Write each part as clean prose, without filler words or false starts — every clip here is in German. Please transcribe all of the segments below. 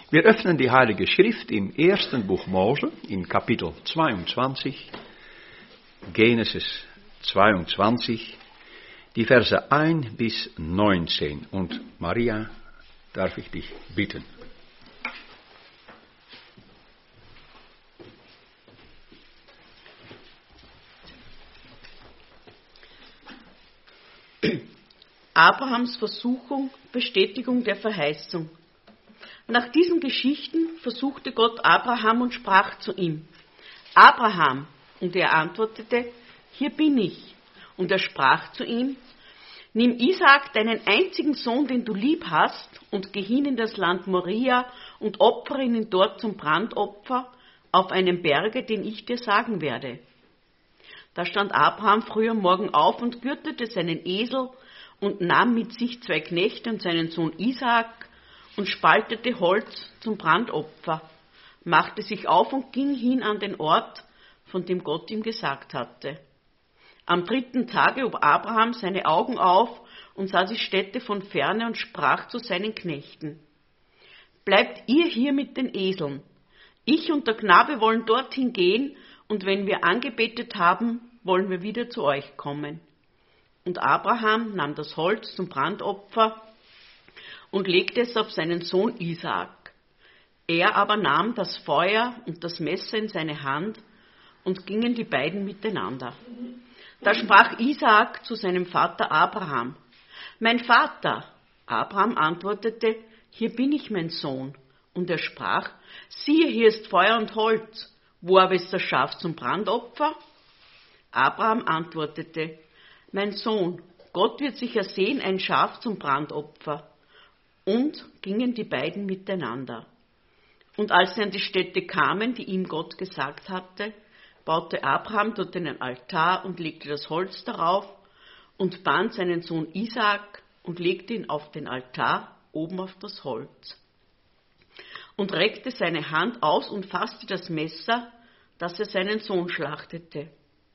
Wir öffnen die Heilige Schrift im ersten Buch Mose, in Kapitel 22, Genesis 22, die Verse 1 bis 19. Und Maria, darf ich dich bitten. Abrahams Versuchung, Bestätigung der Verheißung. Nach diesen Geschichten versuchte Gott Abraham und sprach zu ihm: Abraham, und er antwortete: Hier bin ich. Und er sprach zu ihm: Nimm Isaak, deinen einzigen Sohn, den du lieb hast, und geh hin in das Land Moria und opfere ihn dort zum Brandopfer auf einem Berge, den ich dir sagen werde. Da stand Abraham früh am Morgen auf und gürtete seinen Esel und nahm mit sich 2 Knechte und seinen Sohn Isaak und spaltete Holz zum Brandopfer, machte sich auf und ging hin an den Ort, von dem Gott ihm gesagt hatte. Am 3. Tage hob Abraham seine Augen auf und sah die Stätte von ferne und sprach zu seinen Knechten: Bleibt ihr hier mit den Eseln. Ich und der Knabe wollen dorthin gehen, und wenn wir angebetet haben, wollen wir wieder zu euch kommen. Und Abraham nahm das Holz zum Brandopfer und legte es auf seinen Sohn Isaak. Er aber nahm das Feuer und das Messer in seine Hand, und gingen die beiden miteinander. Da sprach Isaak zu seinem Vater Abraham: Mein Vater. Abraham antwortete: Hier bin ich, mein Sohn. Und er sprach: Siehe, hier ist Feuer und Holz. Wo aber ist das Schaf zum Brandopfer? Abraham antwortete: Mein Sohn, Gott wird sicher sehen, ein Schaf zum Brandopfer. Und gingen die beiden miteinander. Und als sie an die Stätte kamen, die ihm Gott gesagt hatte, baute Abraham dort einen Altar und legte das Holz darauf und band seinen Sohn Isaak und legte ihn auf den Altar oben auf das Holz. Und reckte seine Hand aus und fasste das Messer, dass er seinen Sohn schlachtete.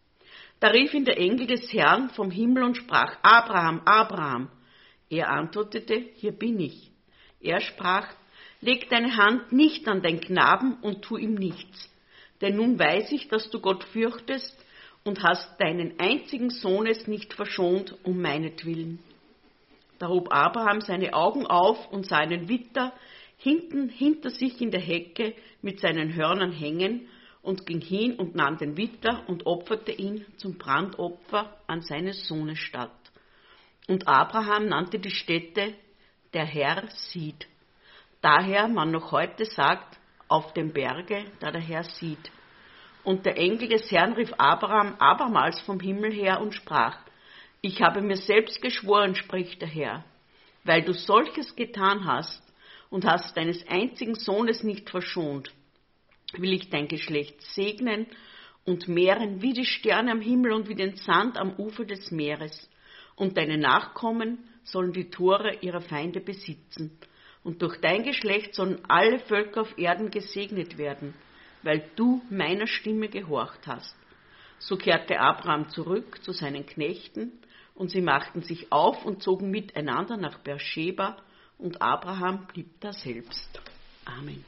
Da rief ihn der Engel des Herrn vom Himmel und sprach: Abraham, Abraham. Er antwortete: Hier bin ich. Er sprach: Leg deine Hand nicht an den Knaben und tu ihm nichts. Denn nun weiß ich, dass du Gott fürchtest und hast deinen einzigen Sohnes nicht verschont um meinetwillen. Da hob Abraham seine Augen auf und sah einen Witter hinter sich in der Hecke mit seinen Hörnern hängen und ging hin und nahm den Witter und opferte ihn zum Brandopfer an seines Sohnes statt. Und Abraham nannte die Stätte: Der Herr sieht. Daher man noch heute sagt: Auf dem Berge, da der Herr sieht. Und der Engel des Herrn rief Abraham abermals vom Himmel her und sprach: Ich habe mir selbst geschworen, spricht der Herr, weil du solches getan hast und hast deines einzigen Sohnes nicht verschont, will ich dein Geschlecht segnen und mehren wie die Sterne am Himmel und wie den Sand am Ufer des Meeres. Und deine Nachkommen sollen die Tore ihrer Feinde besitzen. Und durch dein Geschlecht sollen alle Völker auf Erden gesegnet werden, weil du meiner Stimme gehorcht hast. So kehrte Abraham zurück zu seinen Knechten, und sie machten sich auf und zogen miteinander nach Beersheba, und Abraham blieb daselbst. Amen.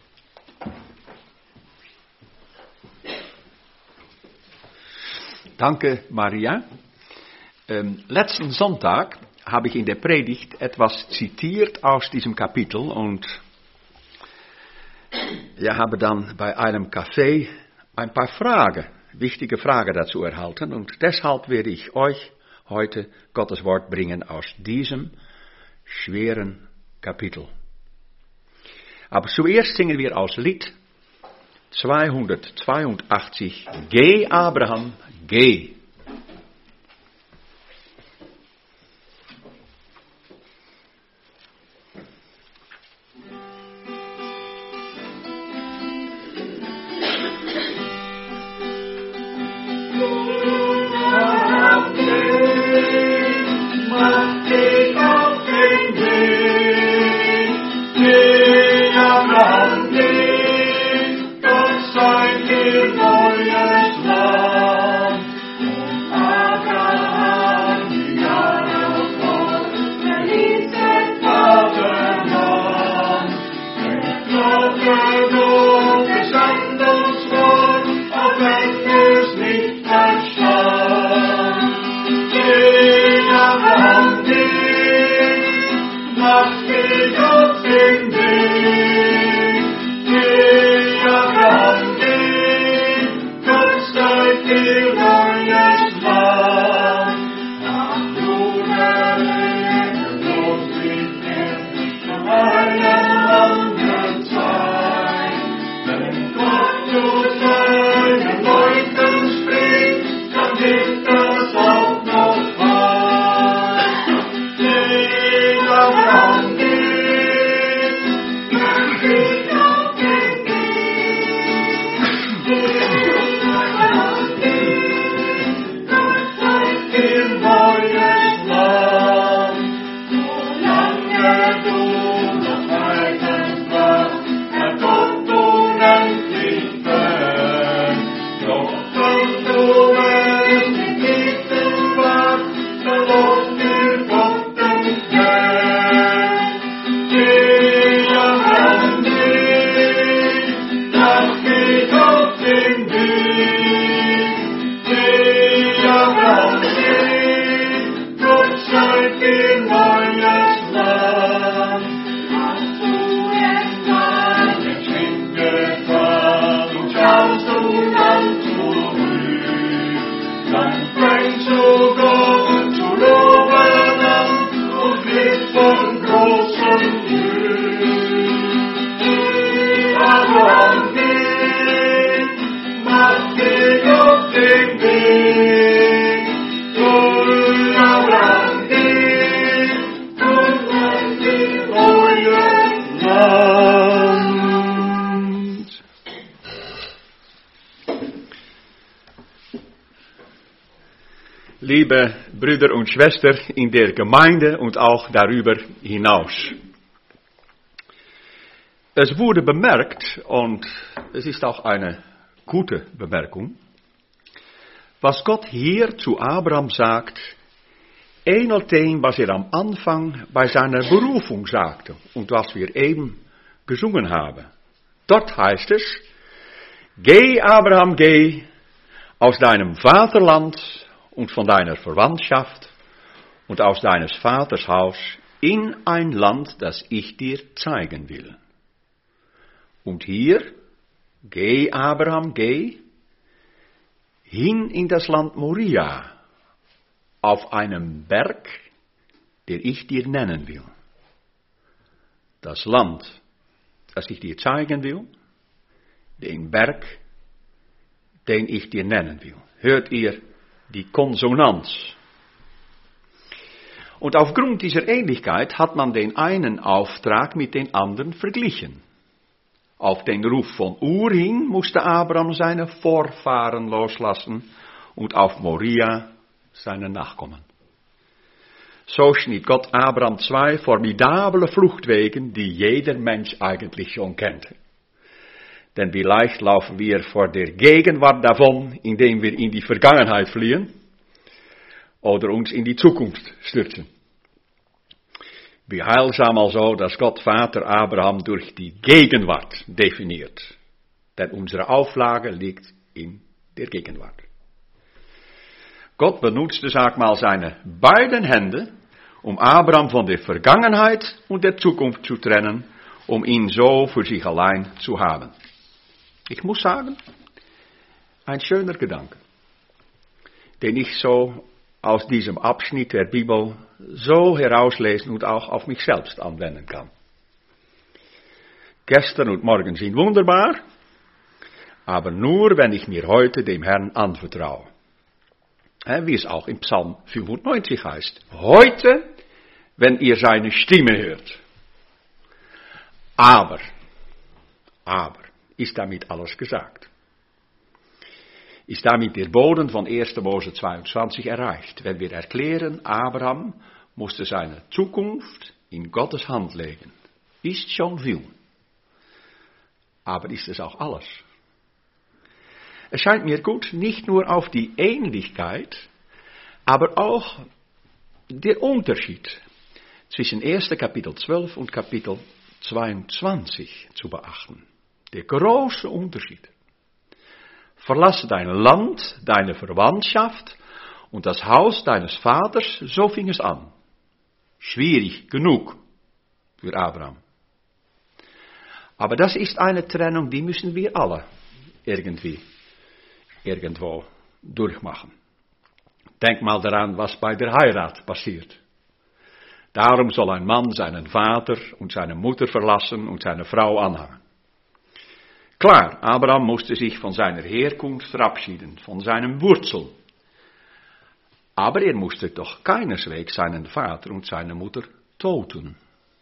Danke, Maria. Letzten Sonntag habe ich in der Predigt etwas zitiert aus diesem Kapitel und habe dann bei einem Café ein paar wichtige Fragen dazu erhalten, und deshalb werde ich euch heute Gottes Wort bringen aus diesem schweren Kapitel. Aber zuerst singen wir aus Lied 282: Geh, Abraham, geh. Liebe Brüder und Schwestern in der Gemeinde und auch darüber hinaus. Es wurde bemerkt, und es ist auch eine gute Bemerkung, was Gott hier zu Abraham sagt, ähnelt dem, was er am Anfang bei seiner Berufung sagte und was wir eben gesungen haben. Dort heißt es, geh Abraham, geh aus deinem Vaterland und von deiner Verwandtschaft und aus deines Vaters Haus in ein Land, das ich dir zeigen will. Und hier, geh Abraham, geh, hin in das Land Moria, auf einem Berg, den ich dir nennen will. Das Land, das ich dir zeigen will, den Berg, den ich dir nennen will. Hört ihr die Konsonanz? Und aufgrund dieser Ähnlichkeit hat man den einen Auftrag mit den anderen verglichen. Auf den Ruf von Ur hin musste Abraham seine Vorfahren loslassen und auf Moria seine Nachkommen. So schnitt Gott Abraham 2 formidable Fluchtwegen, die jeder Mensch eigentlich schon kennt. Denn wie leicht laufen wir vor der Gegenwart davon, indem wir in die Vergangenheit fliehen oder uns in die Zukunft stürzen. Wie heilsam also, dass Gott Vater Abraham durch die Gegenwart definiert. Denn unsere Auflage liegt in der Gegenwart. Gott benutzte, sag mal, seine beiden Hände, um Abraham von der Vergangenheit und der Zukunft zu trennen, um ihn so für sich allein zu haben. Ich muss sagen, ein schöner Gedanke, den ich so aus diesem Abschnitt der Bibel so herauslesen und auch auf mich selbst anwenden kann. Gestern und morgen sind wunderbar, aber nur, wenn ich mir heute dem Herrn anvertraue. Wie es auch im Psalm 95 heißt. Heute, wenn ihr seine Stimme hört. Aber, ist damit alles gesagt? Ist damit der Boden von 1. Mose 22 erreicht? Wenn wir erklären, Abraham musste seine Zukunft in Gottes Hand legen. Ist schon viel. Aber ist es auch alles? Es scheint mir gut, nicht nur auf die Ähnlichkeit, aber auch der Unterschied zwischen 1. Kapitel 12 und Kapitel 22 zu beachten. Der große Unterschied. Verlasse dein Land, deine Verwandtschaft und das Haus deines Vaters, so fing es an. Schwierig genug für Abraham. Aber das ist eine Trennung, die müssen wir alle irgendwo durchmachen. Denk mal daran, was bei der Heirat passiert. Darum soll ein Mann seinen Vater und seine Mutter verlassen und seine Frau anhangen. Klar, Abraham musste sich von seiner Herkunft verabschieden, von seinen Wurzeln. Aber er musste doch keineswegs seinen Vater und seine Mutter töten.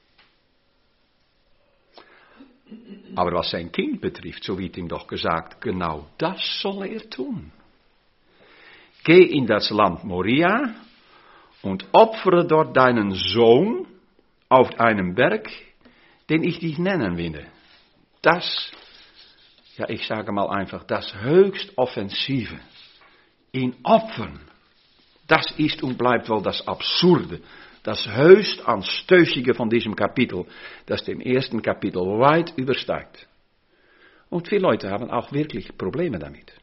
Aber was sein Kind betrifft, so wird ihm doch gesagt, genau das soll er tun. Geh in das Land Moria und opfere dort deinen Sohn auf einem Berg, den ich dich nennen werde. Das, ja ich sage mal einfach, das höchst Offensive. In Opfern, das ist und bleibt wohl das Absurde. Das höchst Anstößige von diesem Kapitel, das dem ersten Kapitel weit übersteigt. Und viele Leute haben auch wirklich Probleme damit.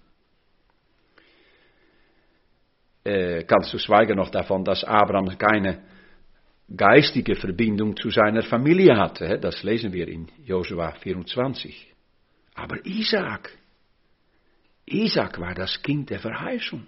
Kannst du schweigen noch davon, dass Abraham keine geistige Verbindung zu seiner Familie hatte. Das lesen wir in Josua 24. Aber Isaak war das Kind der Verheißung.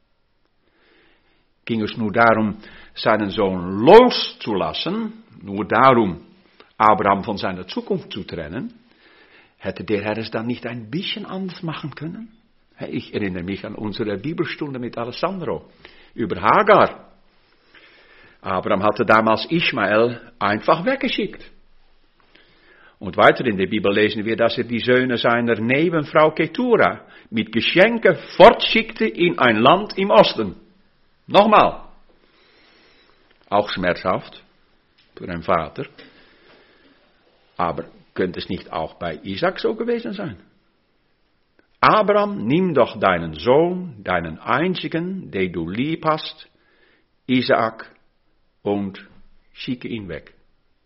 Ging es nur darum, seinen Sohn loszulassen, nur darum, Abraham von seiner Zukunft zu trennen, hätte der Herr es dann nicht ein bisschen anders machen können? Ich erinnere mich an unsere Bibelstunde mit Alessandro über Hagar. Abraham hatte damals Ismael einfach weggeschickt. Und weiter in der Bibel lesen wir, dass er die Söhne seiner Nebenfrau Ketura mit Geschenken fortschickte in ein Land im Osten. Nochmal. Auch schmerzhaft für einen Vater. Aber könnte es nicht auch bei Isaac so gewesen sein? Abraham, nimm doch deinen Sohn, deinen einzigen, den du lieb hast, Isaak, und schicke ihn weg.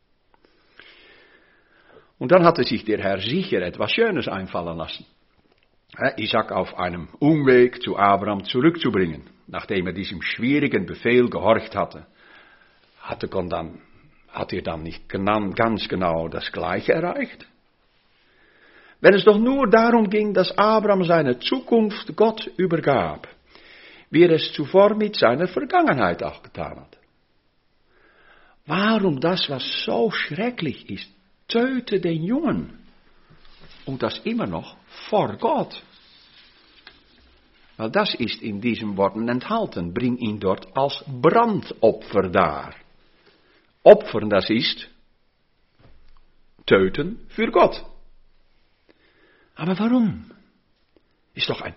Und dann hatte sich der Herr sicher etwas Schönes einfallen lassen. Isaak auf einem Umweg zu Abraham zurückzubringen, nachdem er diesem schwierigen Befehl gehorcht hatte. Hat er dann nicht ganz genau das Gleiche erreicht? Wenn es doch nur darum ging, dass Abraham seine Zukunft Gott übergab, wie er es zuvor mit seiner Vergangenheit auch getan hat. Warum das, was so schrecklich ist, töte den Jungen und das immer noch vor Gott? Weil das ist in diesen Worten enthalten, bring ihn dort als Brandopfer dar. Opfern, das ist töten für Gott. Aber warum? Ist doch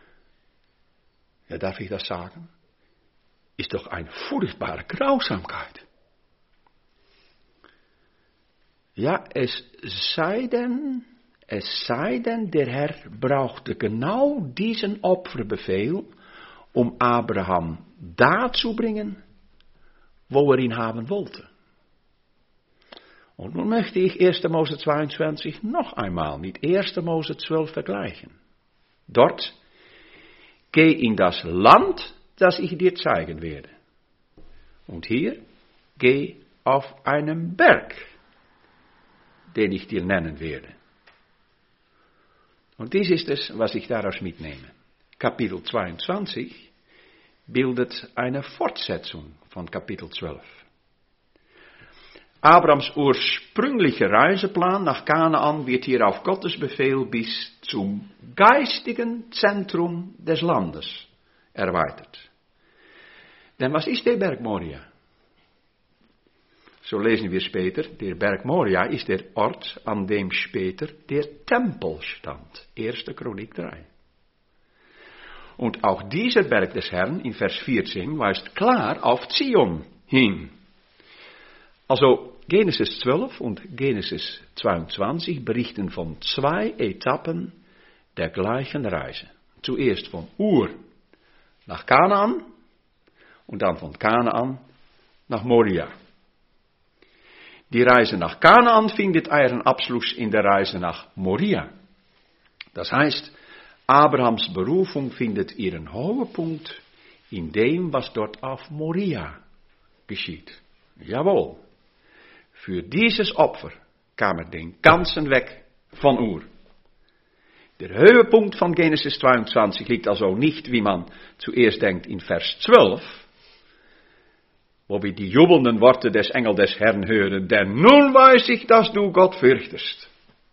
darf ich das sagen? Ist doch eine furchtbare Grausamkeit. Ja, es sei denn, der Herr brauchte genau diesen Opferbefehl, um Abraham dazu bringen, wo er ihn haben wollte. Und nun möchte ich 1. Mose 22 noch einmal mit 1. Mose 12 vergleichen. Dort, geh in das Land, das ich dir zeigen werde. Und hier, geh auf einen Berg, den ich dir nennen werde. Und dies ist es, was ich daraus mitnehme. Kapitel 22 bildet eine Fortsetzung von Kapitel 12. Abrahams ursprünglicher Reiseplan nach Kanaan wird hier auf Gottes Befehl bis zum geistigen Zentrum des Landes erweitert. Denn was ist der Berg Moria? So lesen wir später, der Berg Moria ist der Ort, an dem später der Tempel stand. 1. Chronik 3. Und auch dieser Berg des Herrn in Vers 14 weist klar auf Zion hin. Also Genesis 12 und Genesis 22 berichten von 2 Etappen der gleichen Reise. Zuerst von Ur nach Kanaan und dann von Kanaan nach Moria. Die Reise nach Kanaan findet ihren Abschluss in der Reise nach Moria. Das heißt, Abrahams Berufung findet ihren Höhepunkt in dem, was dort auf Moria geschieht. Jawohl, für dieses Opfer kam er den ganzen Weg von Ur. Der Höhepunkt von Genesis 22 liegt also nicht, wie man zuerst denkt, in Vers 12, wo wir die jubelnden Worte des Engel des Herrn hören, denn nun weiß ich, dass du Gott fürchtest.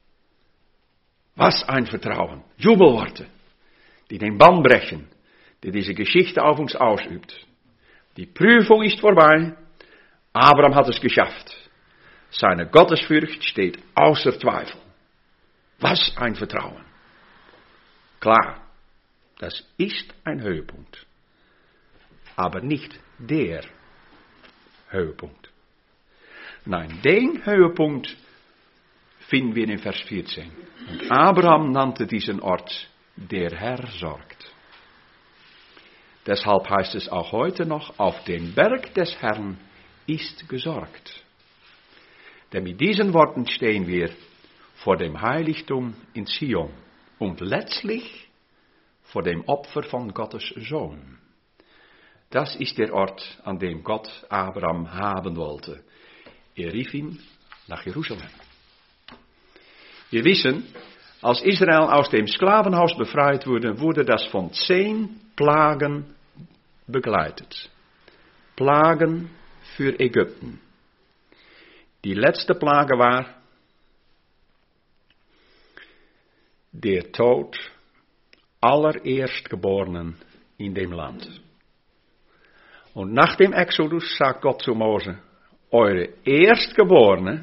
Was ein Vertrauen, Jubelworte, die den Bann brechen, die diese Geschichte auf uns ausübt. Die Prüfung ist vorbei, Abraham hat es geschafft. Seine Gottesfurcht steht außer Zweifel. Was ein Vertrauen. Klar, das ist ein Höhepunkt, aber nicht der Höhepunkt. Nein, den Höhepunkt finden wir in Vers 14. Und Abraham nannte diesen Ort, der Herr sorgt. Deshalb heißt es auch heute noch, auf den Berg des Herrn ist gesorgt. Denn mit diesen Worten stehen wir vor dem Heiligtum in Zion und letztlich vor dem Opfer von Gottes Sohn. Das ist der Ort, an dem Gott Abraham haben wollte. Er rief ihn nach Jerusalem. Wir wissen, als Israel aus dem Sklavenhaus befreit wurde, wurde das von 10 Plagen begleitet. Plagen für Ägypten. Die letzte Plage war der Tod aller Erstgeborenen in dem Land. Und nach dem Exodus sagt Gott zu Mose, eure Erstgeborenen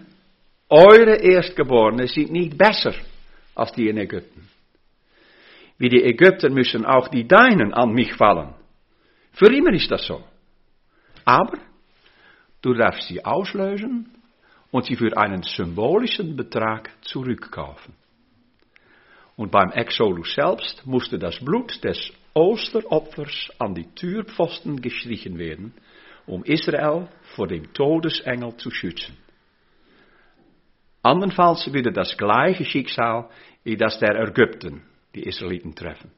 sind nicht besser als die in Ägypten. Wie die Ägypter müssen auch die deinen an mich fallen. Für immer ist das so. Aber du darfst sie auslösen und sie für einen symbolischen Betrag zurückkaufen. Und beim Exodus selbst musste das Blut des Osteropfers an die Türpfosten gestrichen werden, um Israel vor dem Todesengel zu schützen. Andernfalls würde das gleiche Schicksal wie das der Ägypten die Israeliten treffen.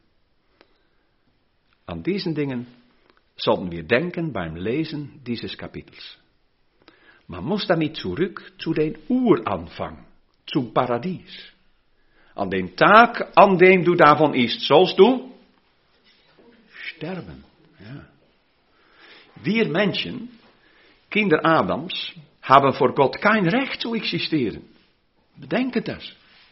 An diesen Dingen sollten wir denken beim Lesen dieses Kapitels. Man muss damit zurück zu den Uranfang, zum Paradies. An dem Tag, an dem du davon isst, sollst du sterben. Ja. Wir Menschen, Kinder Adams, haben vor Gott kein Recht zu existieren. Bedenke das.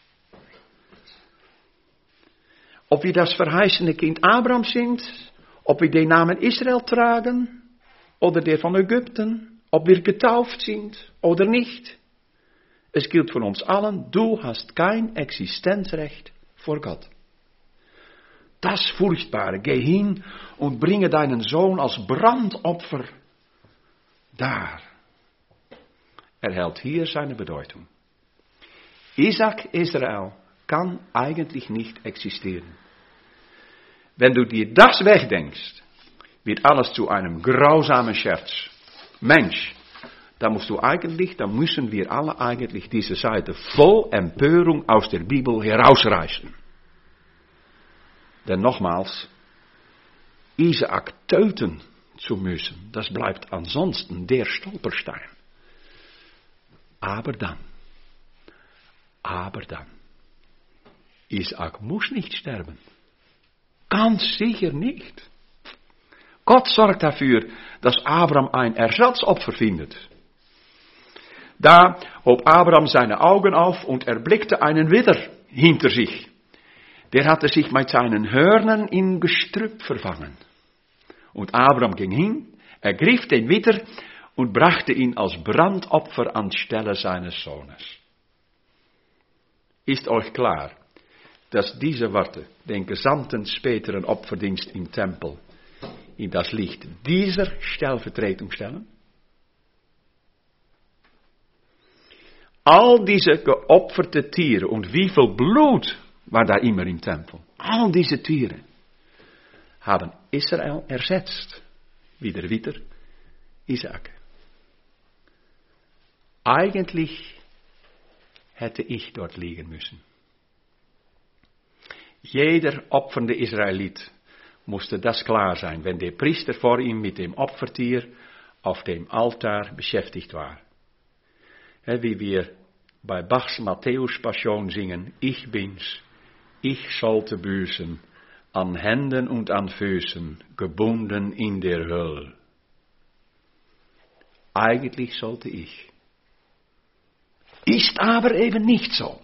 Ob wir das verheißene Kind Abraham sind, ob wir den Namen Israel tragen oder der von Ägypten, ob wir getauft sind oder nicht. Es gilt für uns allen, du hast kein Existenzrecht vor Gott. Das Furchtbare, geh hin und bringe deinen Sohn als Brandopfer dar. Erhält hier seine Bedeutung. Isaac, Israel, kann eigentlich nicht existieren. Wenn du dir das wegdenkst, wird alles zu einem grausamen Scherz. Mensch, da müssen wir alle eigentlich diese Seite voll Empörung aus der Bibel herausreißen. Denn nochmals, Isaak töten zu müssen, das bleibt ansonsten der Stolperstein. Aber dann, Isaak muss nicht sterben. Ganz sicher nicht. Gott sorgt dafür, dass Abraham ein Ersatzopfer findet. Da hob Abraham seine Augen auf und erblickte einen Widder hinter sich. Der hatte sich mit seinen Hörnern in Gestrüpp verfangen. Und Abraham ging hin, ergriff den Widder und brachte ihn als Brandopfer anstelle seines Sohnes. Ist euch klar, dass diese Worte den gesamten späteren Opferdienst im Tempel in das Licht dieser Stellvertretung stellen? All diese geopferte Tiere und wie viel Blut war da immer im Tempel? All diese Tiere haben Israel ersetzt, wie der Widder Isaak. Eigentlich hätte ich dort liegen müssen. Jeder opfernde Israelit musste das klar sein, wenn der Priester vor ihm mit dem Opfertier auf dem Altar beschäftigt war. Wie wir bei Bachs Matthäus-Passion singen, ich bin's, ich sollte büßen, an Händen und an Füßen, gebunden in der Hölle. Eigentlich sollte ich. Ist aber eben nicht so.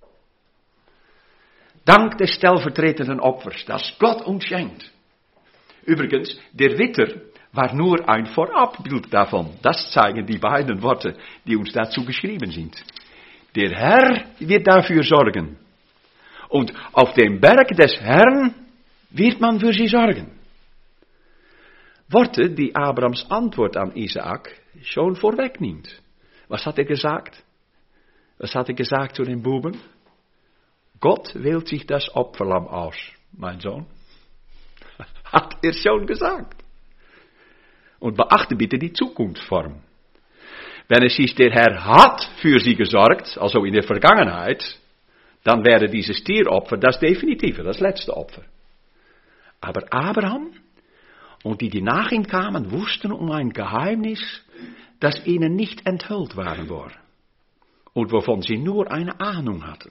Dank des stellvertretenden Opfers, das Gott uns schenkt. Übrigens, der Ritter war nur ein Vorabbild davon. Das zeigen die beiden Worte, die uns dazu geschrieben sind. Der Herr wird dafür sorgen. Und auf dem Berg des Herrn wird man für sie sorgen. Worte, die Abrahams Antwort an Isaak schon vorwegnimmt. Was hat er gesagt? Was hat er gesagt zu den Buben? Gott wählt sich das Opferlamm aus, mein Sohn. Hat er schon gesagt. Und beachte bitte die Zukunftsform. Wenn es hieß, der Herr hat für sie gesorgt, also in der Vergangenheit, dann wäre dieses Tieropfer das definitive, das letzte Opfer. Aber Abraham und die nach ihm kamen, wussten um ein Geheimnis, das ihnen nicht enthüllt worden war und wovon sie nur eine Ahnung hatten.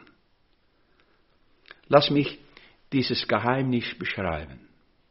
Lass mich dieses Geheimnis beschreiben.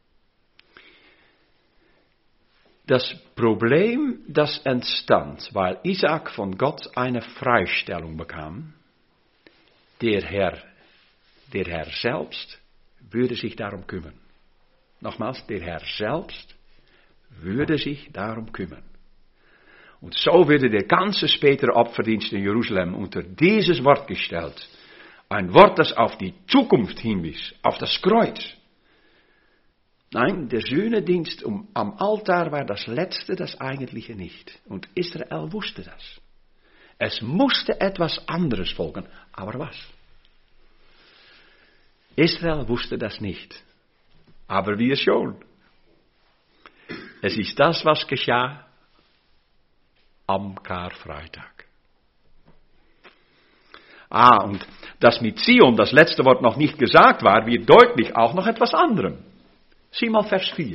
Das Problem, das entstand, weil Isaak von Gott eine Freistellung bekam, der Herr selbst würde sich darum kümmern. Nochmals, der Herr selbst würde sich darum kümmern. Und so würde der ganze spätere Opferdienst in Jerusalem unter dieses Wort gestellt. Ein Wort, das auf die Zukunft hinwies, auf das Kreuz. Nein, der Sühnedienst am Altar war das Letzte, das Eigentliche nicht. Und Israel wusste das. Es musste etwas anderes folgen. Aber was? Israel wusste das nicht. Aber wir schon. Es ist das, was geschah am Karfreitag. Und dass mit Zion das letzte Wort noch nicht gesagt war, wird deutlich auch noch etwas anderem. Sieh mal Vers 4.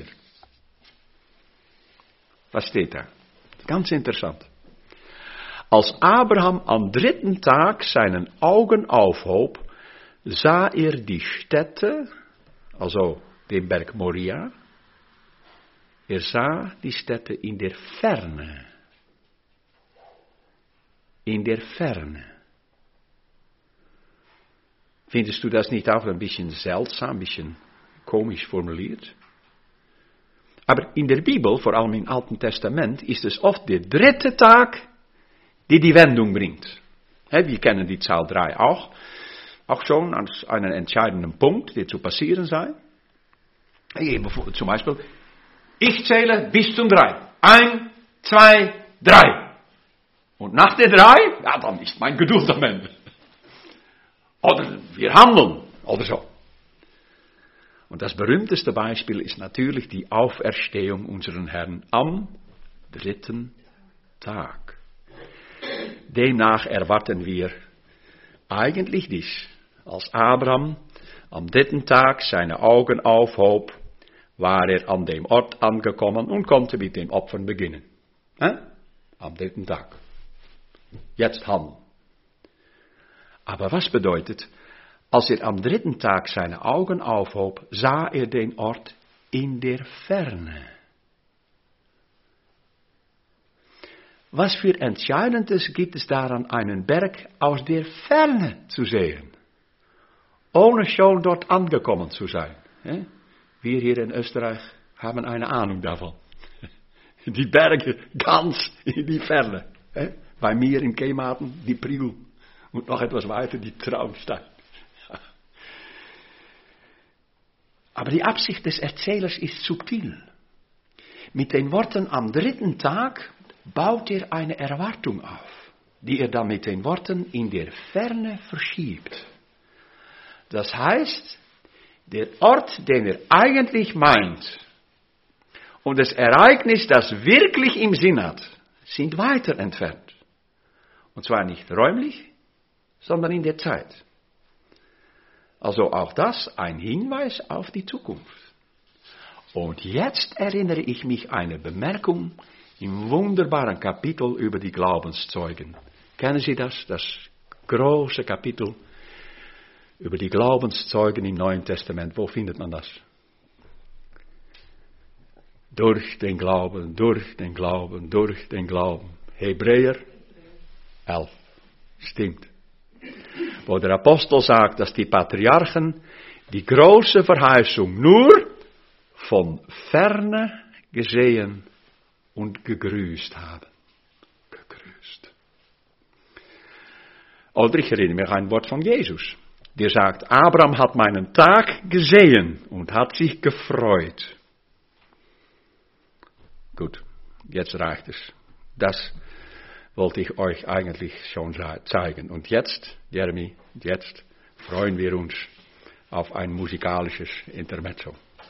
Was steht da? Ganz interessant. Als Abraham am 3. Tag seinen Augen aufhob, sah er die Stätte, also den Berg Moria. Er sah die Stätte in der Ferne. In der Ferne. Findest du das nicht auch ein bisschen seltsam, ein bisschen komisch formuliert? Aber in der Bibel, vor allem im Alten Testament, ist es oft der 3. Tag, die die Wendung bringt. Wir kennen die Zahl 3 auch schon als einen entscheidenden Punkt, der zu passieren sei. Zum Beispiel, ich zähle bis zum 3. 1, 2, 3. Und nach der 3, ja, dann ist mein Geduld am Ende. Oder wir handeln, oder so. Und das berühmteste Beispiel ist natürlich die Auferstehung unseren Herrn am 3. Tag. Demnach erwarten wir eigentlich dies. Als Abraham am 3. Tag seine Augen aufhob, war er an dem Ort angekommen und konnte mit den Opfern beginnen. Am 3. Tag. Jetzt handeln. Aber was bedeutet, als er am 3. Tag seine Augen aufhob, sah er den Ort in der Ferne. Was für Entscheidendes gibt es daran, einen Berg aus der Ferne zu sehen, ohne schon dort angekommen zu sein? Wir hier in Österreich haben eine Ahnung davon. Die Berge ganz in die Ferne. Bei mir in Kematen die Priel und noch etwas weiter die Traunstein. Aber die Absicht des Erzählers ist subtil. Mit den Worten am 3. Tag baut er eine Erwartung auf, die er dann mit den Worten in der Ferne verschiebt. Das heißt, der Ort, den er eigentlich meint, und das Ereignis, das wirklich im Sinn hat, sind weiter entfernt. Und zwar nicht räumlich, sondern in der Zeit. Also auch das ein Hinweis auf die Zukunft. Und jetzt erinnere ich mich an eine Bemerkung im wunderbaren Kapitel über die Glaubenszeugen. Kennen Sie das? Das große Kapitel über die Glaubenszeugen im Neuen Testament. Wo findet man das? Durch den Glauben, durch den Glauben, durch den Glauben. Hebräer 11. Stimmt. Wo der Apostel sagt, dass die Patriarchen die große Verheißung nur von ferne gesehen und gegrüßt haben. Gegrüßt. Oder ich erinnere mich an ein Wort von Jesus. Der sagt, Abraham hat meinen Tag gesehen und hat sich gefreut. Gut, jetzt reicht es. Das wollte ich euch eigentlich schon zeigen. Und jetzt, Jeremy, jetzt freuen wir uns auf ein musikalisches Intermezzo.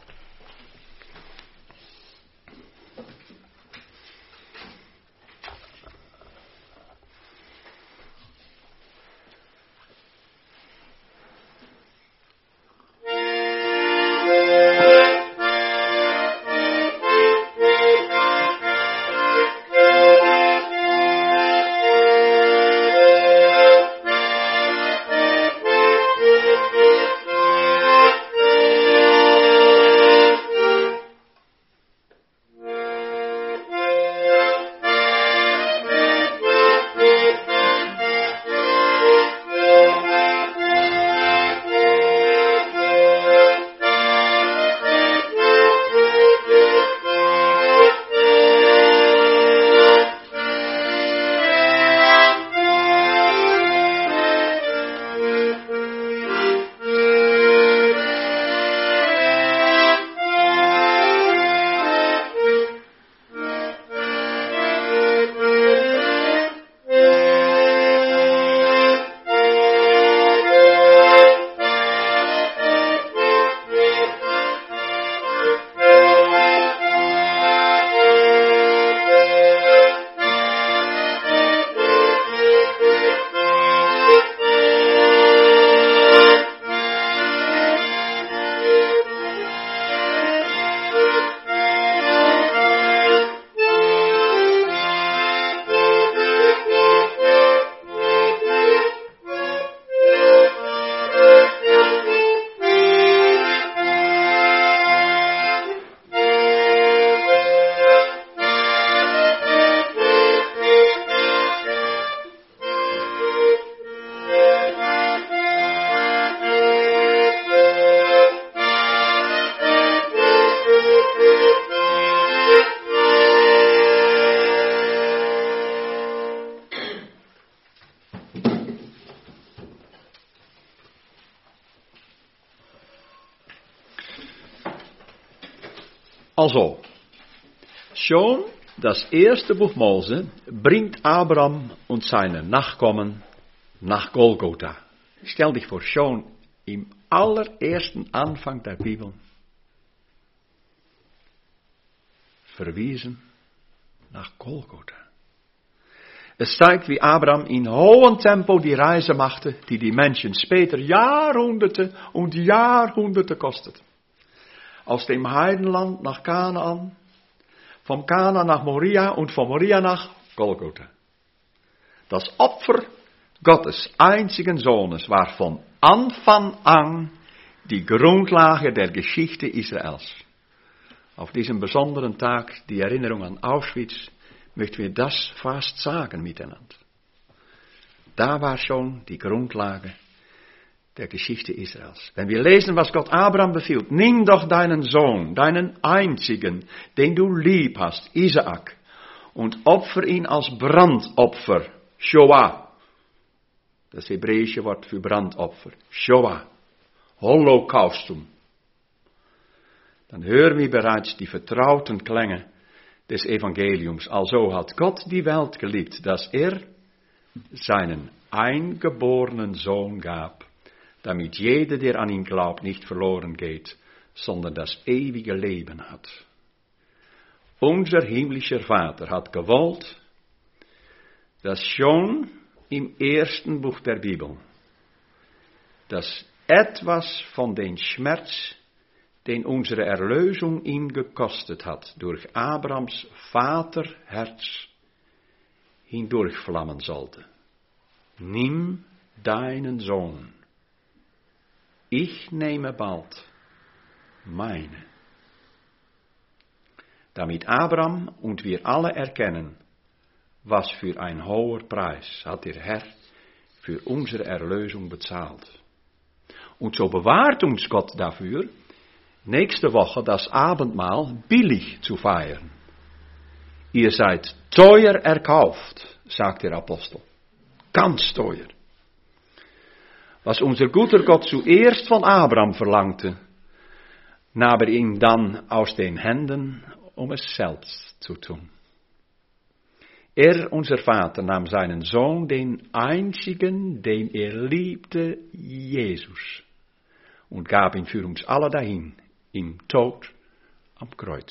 Also, schon das erste Buch Mose bringt Abraham und seine Nachkommen nach Golgotha. Stell dich vor, schon im allerersten Anfang der Bibel verwiesen nach Golgotha. Es zeigt, wie Abraham in hohem Tempo die Reise machte, die die Menschen später Jahrhunderte und Jahrhunderte kostet. Aus dem Heidenland nach Kanaan, vom Kanaan nach Moria und von Moria nach Golgotha. Das Opfer Gottes einzigen Sohnes war von Anfang an die Grundlage der Geschichte Israels. Auf diesem besonderen Tag, die Erinnerung an Auschwitz, möchten wir das fast sagen miteinander. Da war schon die Grundlage der Geschichte Israels. Wenn wir lesen, was Gott Abraham befiehlt, nimm doch deinen Sohn, deinen einzigen, den du lieb hast, Isaak, und opfer ihn als Brandopfer, Shoah. Das hebräische Wort für Brandopfer, Shoah, Holocaustum. Dann hören wir bereits die vertrauten Klänge des Evangeliums. Also hat Gott die Welt geliebt, dass er seinen eingeborenen Sohn gab, damit jeder, der an ihn glaubt, nicht verloren geht, sondern das ewige Leben hat. Unser himmlischer Vater hat gewollt, dass schon im ersten Buch der Bibel, dass etwas von den Schmerz, den unsere Erlösung ihm gekostet hat, durch Abrahams Vaterherz hindurchflammen sollte. Nimm deinen Sohn. Ich nehme bald meine. Damit Abraham und wir alle erkennen, was für ein hoher Preis hat der Herr für unsere Erlösung bezahlt. Und so bewahrt uns Gott dafür, nächste Woche das Abendmahl billig zu feiern. Ihr seid teuer erkauft, sagt der Apostel. Ganz teuer. Was unser guter Gott zuerst von Abraham verlangte, nahm er ihm dann aus den Händen, um es selbst zu tun. Er, unser Vater, nahm seinen Sohn, den einzigen, den er liebte, Jesus, und gab ihn für uns alle dahin, im Tod am Kreuz.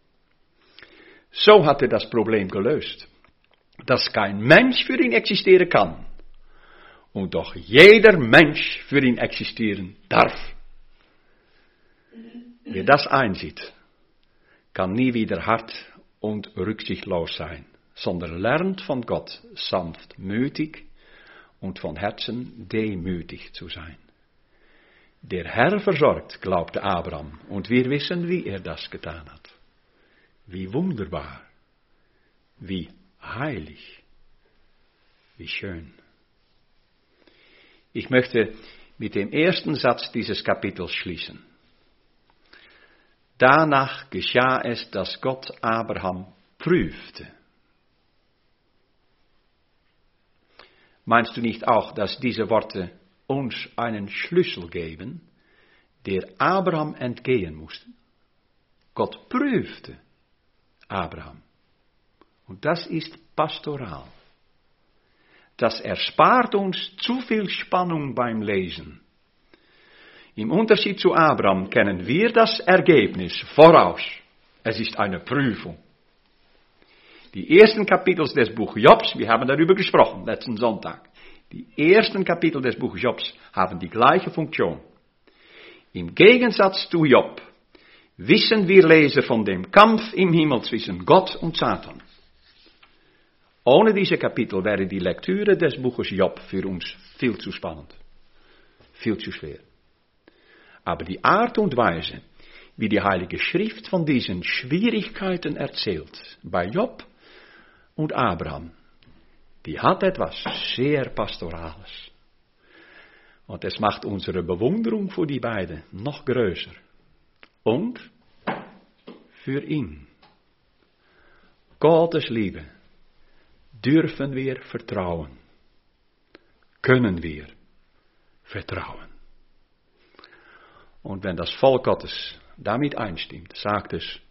So hat er das Problem gelöst, dass kein Mensch für ihn existieren kann und doch jeder Mensch für ihn existieren darf. Wer das einsieht, kann nie wieder hart und rücksichtslos sein, sondern lernt von Gott sanftmütig und von Herzen demütig zu sein. Der Herr versorgt, glaubte Abraham, und wir wissen, wie er das getan hat. Wie wunderbar, wie heilig, wie schön. Ich möchte mit dem ersten Satz dieses Kapitels schließen. Danach geschah es, dass Gott Abraham prüfte. Meinst du nicht auch, dass diese Worte uns einen Schlüssel geben, der Abraham entgehen musste? Gott prüfte Abraham. Und das ist pastoral. Das erspart uns zu viel Spannung beim Lesen. Im Unterschied zu Abraham kennen wir das Ergebnis voraus. Es ist eine Prüfung. Die ersten Kapitel des Buches Jobs, wir haben darüber gesprochen, letzten Sonntag. Die ersten Kapitel des Buches Jobs haben die gleiche Funktion. Im Gegensatz zu Job wissen wir Leser von dem Kampf im Himmel zwischen Gott und Satan. Ohne diese Kapitel wäre die Lektüre des Buches Job für uns viel zu spannend, viel zu schwer. Aber die Art und Weise, wie die Heilige Schrift von diesen Schwierigkeiten erzählt, bei Job und Abraham, die hat etwas sehr Pastorales. Und es macht unsere Bewunderung für die beiden noch größer. Und für ihn. Gottes Liebe dürfen wir vertrauen. Können wir vertrauen. Und wenn das Volk Gottes damit einstimmt, sagt es,